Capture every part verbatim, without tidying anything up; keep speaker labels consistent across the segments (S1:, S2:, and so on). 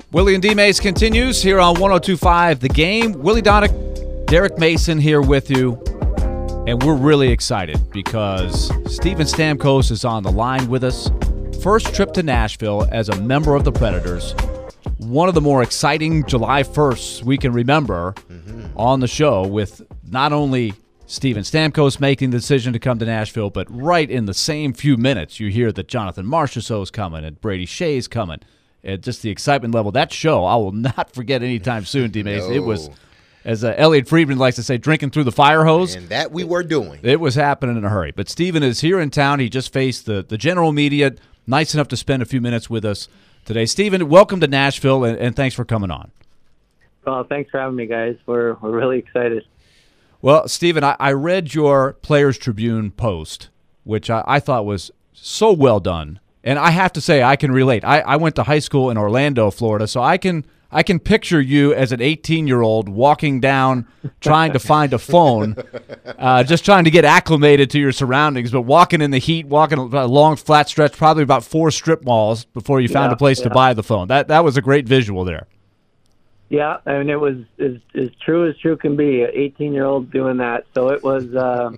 S1: Willie and D-Mace continues here on one oh two point five The Game. Willie Donick, Derek Mason here with you. And we're really excited because Steven Stamkos is on the line with us. First trip to Nashville as a member of the Predators. One of the more exciting July firsts we can remember mm-hmm. on the show, with not only Steven Stamkos making the decision to come to Nashville, but right in the same few minutes you hear that Jonathan Marchessault's coming and Brady Shea's coming. And just the excitement level. That show I will not forget anytime soon, D-Mace. No. It was, as uh, Elliot Friedman likes to say, drinking through the fire hose.
S2: And that we were doing.
S1: It was happening in a hurry. But Steven is here in town. He just faced the, the general media. Nice enough to spend a few minutes with us today. Steven, welcome to Nashville, and, and thanks for coming on.
S3: Well, thanks for having me, guys. We're we're really excited.
S1: Well, Steven, I, I read your Players Tribune post, which I, I thought was so well done. And I have to say, I can relate. I, I went to high school in Orlando, Florida, so I can I can picture you as an eighteen-year-old walking down, trying to find a phone, uh, just trying to get acclimated to your surroundings, but walking in the heat, walking a long, flat stretch, probably about four strip malls before you found
S3: yeah,
S1: a place
S3: yeah.
S1: to buy the phone. That that was a great visual there.
S3: Yeah, I mean, it was as, as true as true can be, an eighteen-year-old doing that. So it was, uh,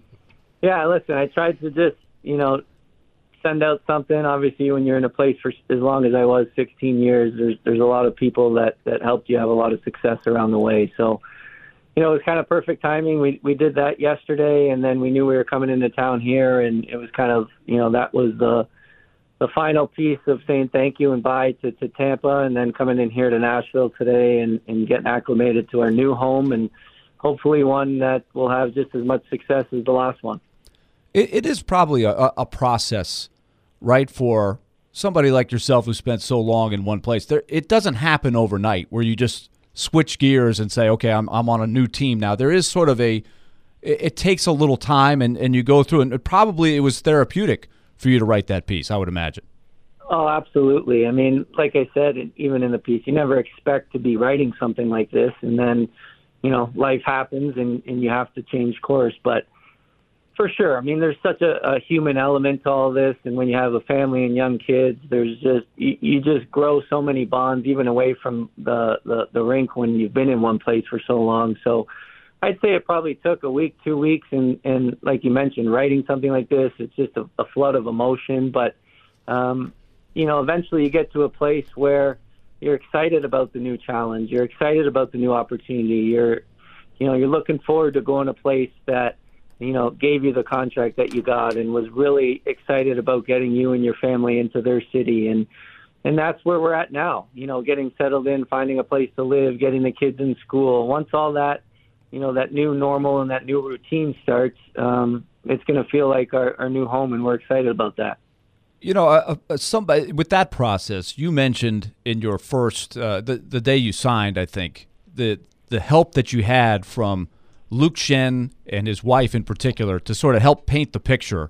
S3: yeah, listen, I tried to just, you know, send out something. Obviously, when you're in a place for as long as I was, sixteen years, there's there's a lot of people that, that helped you have a lot of success around the way. So, you know, it was kind of perfect timing. We we did that yesterday, and then we knew we were coming into town here, and it was kind of, you know, that was the the final piece of saying thank you and bye to, to Tampa, and then coming in here to Nashville today and, and getting acclimated to our new home, and hopefully one that will have just as much success as the last one.
S1: It, it is probably a, a process, right, for somebody like yourself who spent so long in one place. There, it doesn't happen overnight where you just switch gears and say, okay, I'm I'm on a new team now. There is sort of a, it, it takes a little time, and, and you go through, and it probably it was therapeutic for you to write that piece, I would imagine.
S3: Oh, absolutely. I mean, like I said, even in the piece, you never expect to be writing something like this, and then, you know, life happens and, and you have to change course. But for sure, I mean, there's such a, a human element to all this, and when you have a family and young kids, there's just you, you just grow so many bonds, even away from the, the, the rink when you've been in one place for so long. So I'd say it probably took a week, two weeks, and, and like you mentioned, writing something like this, it's just a, a flood of emotion. But, um, you know, eventually you get to a place where you're excited about the new challenge. You're excited about the new opportunity. You're, you know, you're looking forward to going to a place that, you know, gave you the contract that you got and was really excited about getting you and your family into their city. And, and that's where we're at now, you know, getting settled in, finding a place to live, getting the kids in school. Once all that, you know, that new normal and that new routine starts, um, it's going to feel like our, our new home, and we're excited about that.
S1: You know, uh, uh, somebody with that process, you mentioned in your first, uh, the, the day you signed, I think, the the help that you had from Luke Schenn and his wife in particular to sort of help paint the picture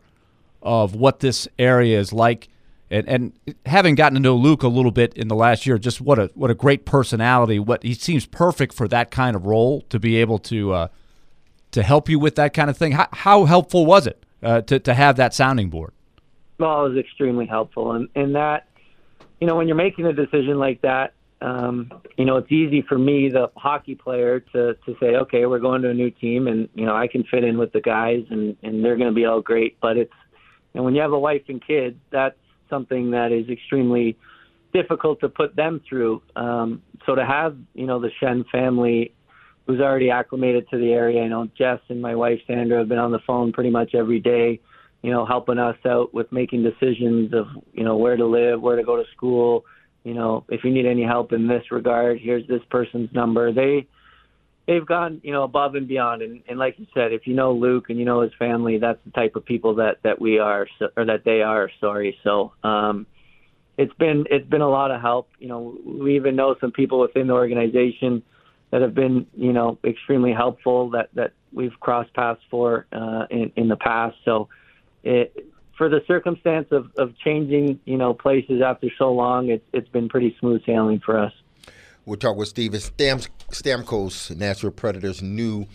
S1: of what this area is like. And, and having gotten to know Luke a little bit in the last year, just what a what a great personality. What he seems perfect for that kind of role, to be able to uh, to help you with that kind of thing. How, how helpful was it uh, to to have that sounding board?
S3: Well, it was extremely helpful, and and that, you know, when you're making a decision like that, um, you know, it's easy for me, the hockey player, to to say, okay, we're going to a new team, and you know, I can fit in with the guys, and and they're going to be all great. But it's, and when you have a wife and kids, that's something that is extremely difficult to put them through. Um, so to have, you know, the Schenn family, who's already acclimated to the area, you know, Jess and my wife Sandra have been on the phone pretty much every day, you know, helping us out with making decisions of, you know, where to live, where to go to school. You know, if you need any help in this regard, here's this person's number. They, they've gone, you know, above and beyond. And, and like you said, if you know Luke and you know his family, that's the type of people that, that we are, so, or that they are, sorry. So um, it's been it's been a lot of help. You know, we even know some people within the organization that have been, you know, extremely helpful that, that we've crossed paths for uh, in, in the past. So it, for the circumstance of, of changing, you know, places after so long, it's it's been pretty smooth sailing for us.
S2: We'll talk with Steven Stam- Stamkos, Nashville Predators' new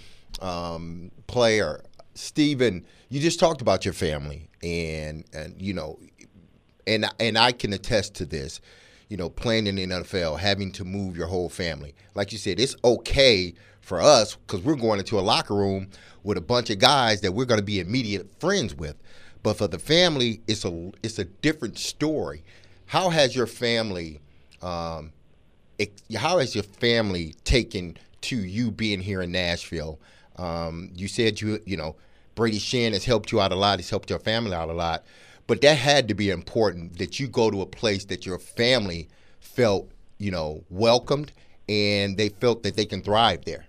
S2: um, player. Steven, you just talked about your family, and and you know, and and I can attest to this. you know, playing in the N F L, having to move your whole family. Like you said, it's okay for us because we're going into a locker room with a bunch of guys that we're going to be immediate friends with. But for the family, it's a it's a different story. How has your family, um, it, how has your family taken to you being here in Nashville? Um, you said you you know Brady Sheehan has helped you out a lot. He's helped your family out a lot. But that had to be important that you go to a place that your family felt, you know, welcomed and they felt that they can thrive there.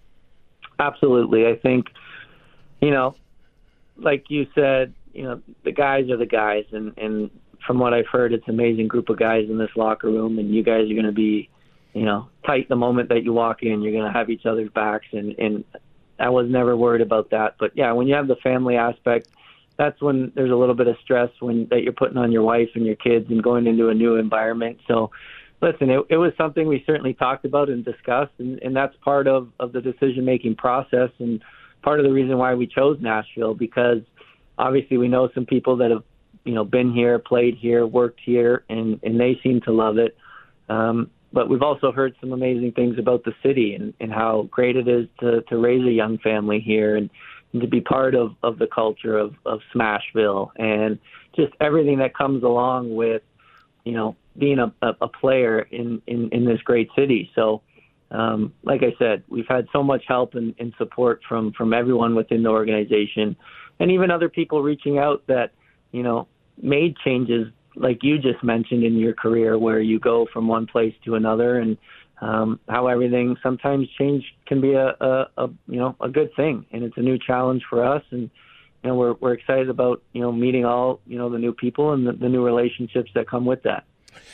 S3: Absolutely. I think, you know, like you said, you know, the guys are the guys. And, and from what I've heard, it's an amazing group of guys in this locker room. And you guys are going to be, you know, tight the moment that you walk in. You're going to have each other's backs. And, and I was never worried about that. But, yeah, when you have the family aspect, that's when there's a little bit of stress when that you're putting on your wife and your kids and going into a new environment. So, listen, it, it was something we certainly talked about and discussed, and, and that's part of, of the decision-making process and part of the reason why we chose Nashville, because obviously we know some people that have, you know, been here, played here, worked here, and, and they seem to love it. Um, but we've also heard some amazing things about the city and, and how great it is to, to raise a young family here and, and to be part of, of the culture of, of Smashville and just everything that comes along with, you know, being a, a, a player in, in, in this great city. So, um, like I said, we've had so much help and, and support from, from everyone within the organization and even other people reaching out that, you know, made changes like you just mentioned in your career where you go from one place to another and, Um, how everything sometimes change can be a, a, a you know a good thing, and it's a new challenge for us, and you know we're we're excited about you know meeting all you know the new people and the, the new relationships that come with that.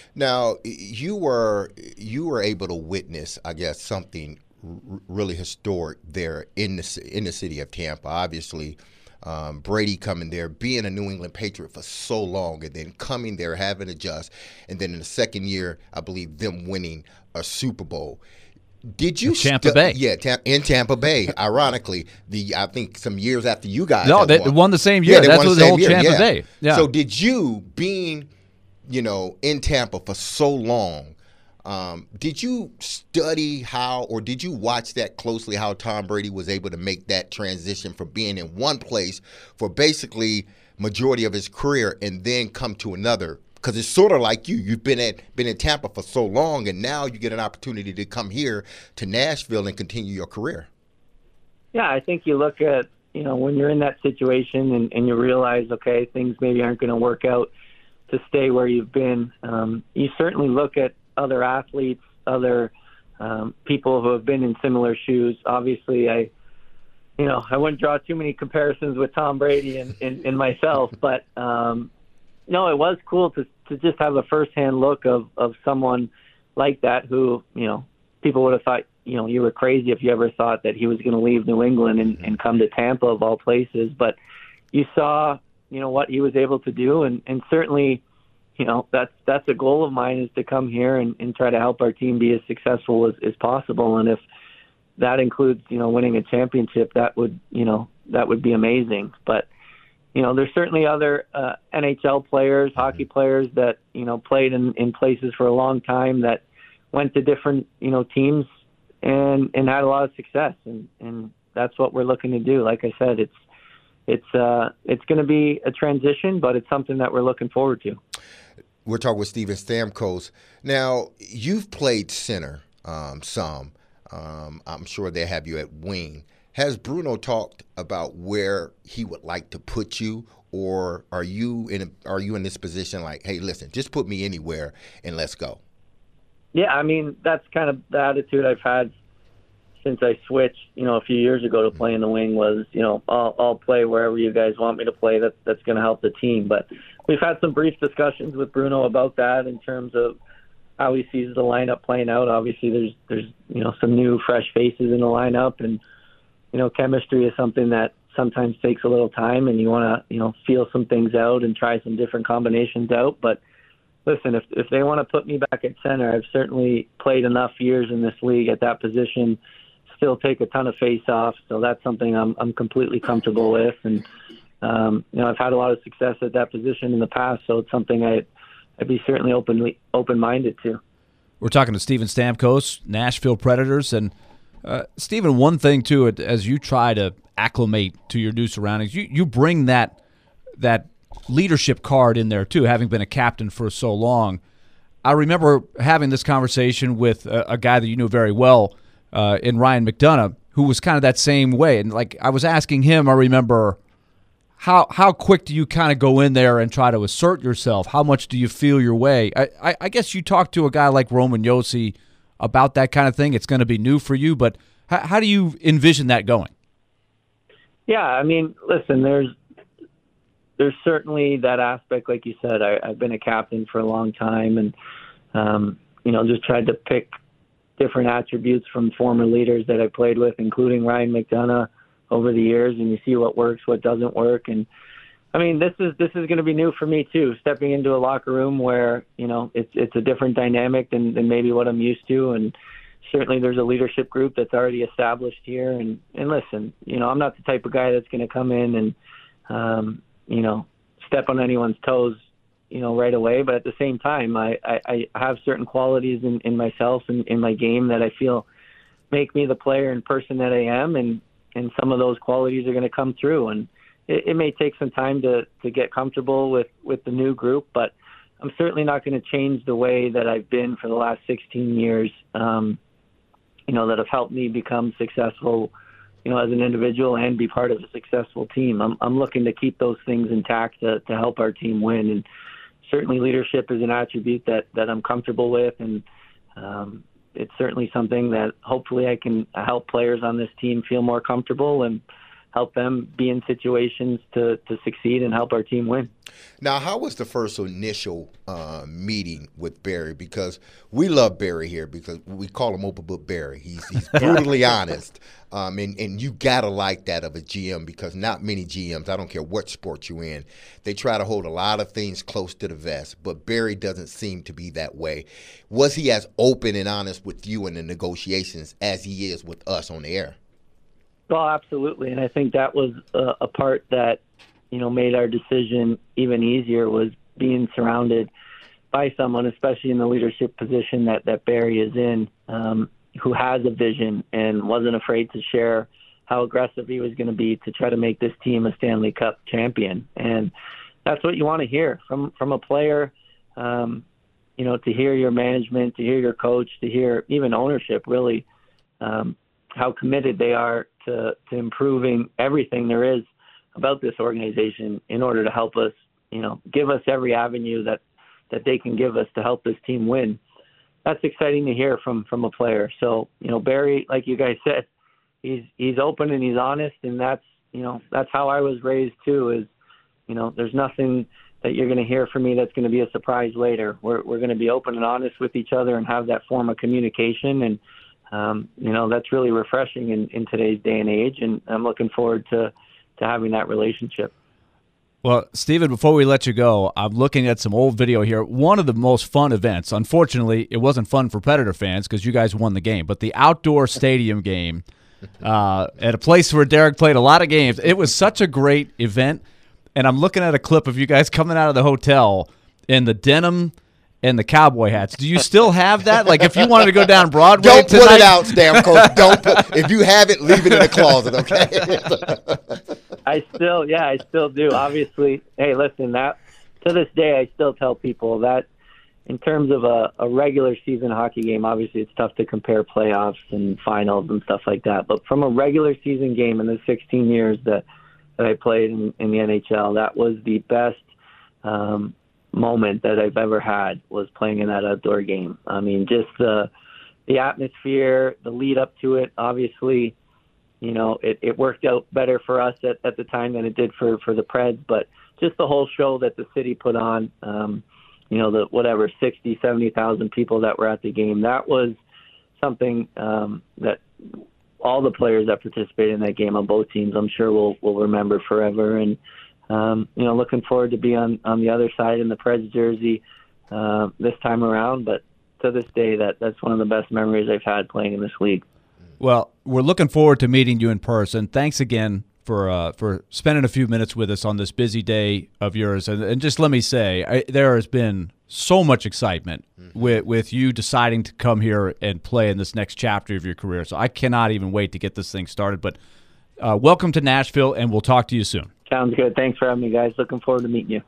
S2: Now you were you were able to witness, I guess, something r- really historic there in the in the city of Tampa. Obviously, um, Brady coming there, being a New England Patriot for so long, and then coming there, having to adjust, and then in the second year, I believe them winning a Super Bowl. Did you
S1: Tampa
S2: stu-
S1: Bay?
S2: Yeah, Tam- in Tampa Bay. Ironically, the I think some years after you guys.
S1: No,
S2: had
S1: they
S2: won.
S1: won the same year.
S2: Yeah, they
S1: That's
S2: won
S1: what
S2: the
S1: the
S2: same
S1: whole
S2: year,
S1: Tampa
S2: yeah.
S1: Bay. Yeah.
S2: So did you, being, you know, in Tampa for so long, um, did you study how, or did you watch that closely? How Tom Brady was able to make that transition from being in one place for basically majority of his career and then come to another? Because it's sort of like you. You've been at been in Tampa for so long, and now you get an opportunity to come here to Nashville and continue your career.
S3: Yeah, I think you look at, you know, when you're in that situation and, and you realize, okay, things maybe aren't going to work out to stay where you've been, um, you certainly look at other athletes, other um, people who have been in similar shoes. Obviously, I, you know, I wouldn't draw too many comparisons with Tom Brady and, and, and myself, but, um, no, it was cool to to just have a firsthand look of, of someone like that who, you know, people would have thought, you know, you were crazy if you ever thought that he was going to leave New England and, and come to Tampa of all places. But you saw, you know, what he was able to do. And, and certainly, you know, that's, that's a goal of mine is to come here and, and try to help our team be as successful as, as possible. And if that includes, you know, winning a championship, that would, you know, that would be amazing. But, you know, there's certainly other uh, N H L players, hockey players that, you know, played in, in places for a long time that went to different, you know, teams and, and had a lot of success. And, and that's what we're looking to do. Like I said, it's it's uh, it's going to be a transition, but it's something that we're looking forward to.
S2: We're talking with Steven Stamkos. Now, you've played center um, some. Um, I'm sure they have you at wing. Has Bruno talked about where he would like to put you, or are you in a, are you in this position like, hey, listen, just put me anywhere and let's go?
S3: Yeah, I mean, that's kind of the attitude I've had since I switched, you know, a few years ago to play in the wing was, you know, I'll, I'll play wherever you guys want me to play. That, that's going to help the team. But we've had some brief discussions with Bruno about that in terms of how he sees the lineup playing out. Obviously, there's, there's you know, some new, fresh faces in the lineup, and you know, chemistry is something that sometimes takes a little time, and you want to, you know, feel some things out and try some different combinations out. But listen, if if they want to put me back at center, I've certainly played enough years in this league at that position, still take a ton of face-offs, so that's something I'm I'm completely comfortable with. And um, you know, I've had a lot of success at that position in the past, so it's something I I'd be certainly openly open-minded to.
S1: We're talking to Steven Stamkos, Nashville Predators. And, uh, Steven, one thing, too, as you try to acclimate to your new surroundings, you, you bring that that leadership card in there, too, having been a captain for so long. I remember having this conversation with a, a guy that you knew very well uh, in Ryan McDonough, who was kind of that same way. And, like, I was asking him, I remember, how how quick do you kind of go in there and try to assert yourself? How much do you feel your way? I, I, I guess you talk to a guy like Roman Josi about that kind of thing. It's going to be new for you, but how, how do you envision that going?
S3: Yeah, I mean, listen, there's there's certainly that aspect, like you said. I, I've been a captain for a long time, and um, you know, just tried to pick different attributes from former leaders that I played with, including Ryan McDonough, over the years, and you see what works, what doesn't work. And I mean, this is this is going to be new for me too, stepping into a locker room where, you know, it's it's a different dynamic than, than maybe what I'm used to. And certainly there's a leadership group that's already established here. And, and listen, you know, I'm not the type of guy that's going to come in and, um, you know, step on anyone's toes, you know, right away. But at the same time, I, I, I have certain qualities in, in myself and in my game that I feel make me the player and person that I am. And, and some of those qualities are going to come through. And it, it may take some time to, to get comfortable with, with the new group, but I'm certainly not going to change the way that I've been for the last sixteen years, um, you know, that have helped me become successful, you know, as an individual and be part of a successful team. I'm, I'm looking to keep those things intact to, to help our team win. And certainly leadership is an attribute that, that I'm comfortable with. And, um, it's certainly something that hopefully I can help players on this team feel more comfortable and help them be in situations to, to succeed and help our team win.
S2: Now, how was the first initial uh, meeting with Barry? Because we love Barry here because we call him Open Book Barry. He's, he's brutally honest, um, and, and you got to like that of a G M because not many G Ms, I don't care what sport you're in, they try to hold a lot of things close to the vest, but Barry doesn't seem to be that way. Was he as open and honest with you in the negotiations as he is with us on the air?
S3: Well, absolutely, and I think that was a, a part that, you know, made our decision even easier was being surrounded by someone, especially in the leadership position that, that Barry is in, um, who has a vision and wasn't afraid to share how aggressive he was going to be to try to make this team a Stanley Cup champion. And that's what you want to hear from, from a player, um, you know, to hear your management, to hear your coach, to hear even ownership, really, um, how committed they are to, to improving everything there is about this organization in order to help us, you know, give us every avenue that, that they can give us to help this team win. That's exciting to hear from, from a player. So, you know, Barry, like you guys said, he's, he's open and he's honest, and that's, you know, that's how I was raised too, is, you know, there's nothing that you're going to hear from me that's going to be a surprise later. We're, we're going to be open and honest with each other and have that form of communication. And, um, you know, that's really refreshing in, in today's day and age. And I'm looking forward to, to having that relationship.
S1: Well, Steven, before we let you go, I'm looking at some old video here. One of the most fun events, unfortunately, it wasn't fun for Predator fans because you guys won the game, but the outdoor stadium game uh, at a place where Derek played a lot of games, it was such a great event. And I'm looking at a clip of you guys coming out of the hotel in the denim and the cowboy hats. Do you still have that? Like, if you wanted to go down Broadway
S2: Don't
S1: tonight,
S2: put it out, Stamkos. Don't put. If you have it, leave it in the closet, okay?
S3: I still, yeah, I still do. Obviously, hey, listen, that to this day, I still tell people that in terms of a, a regular season hockey game, obviously it's tough to compare playoffs and finals and stuff like that. But from a regular season game in the sixteen years that, that I played in, in the N H L, that was the best um, moment that I've ever had, was playing in that outdoor game. I mean, just the the atmosphere, the lead up to it, obviously, you know, it, it worked out better for us at, at the time than it did for, for the Preds, but just the whole show that the city put on, um, you know, the whatever, sixty, seventy thousand people that were at the game, that was something um, that all the players that participated in that game on both teams, I'm sure will will remember forever. And, um, you know, looking forward to be on, on the other side in the Preds jersey uh, this time around. But to this day, that that's one of the best memories I've had playing in this league.
S1: Well, we're looking forward to meeting you in person. Thanks again for uh, for spending a few minutes with us on this busy day of yours. And, and just let me say, I, there has been so much excitement mm-hmm. with with you deciding to come here and play in this next chapter of your career. So I cannot even wait to get this thing started. But uh, welcome to Nashville, and we'll talk to you soon.
S3: Sounds good. Thanks for having me, guys. Looking forward to meeting you.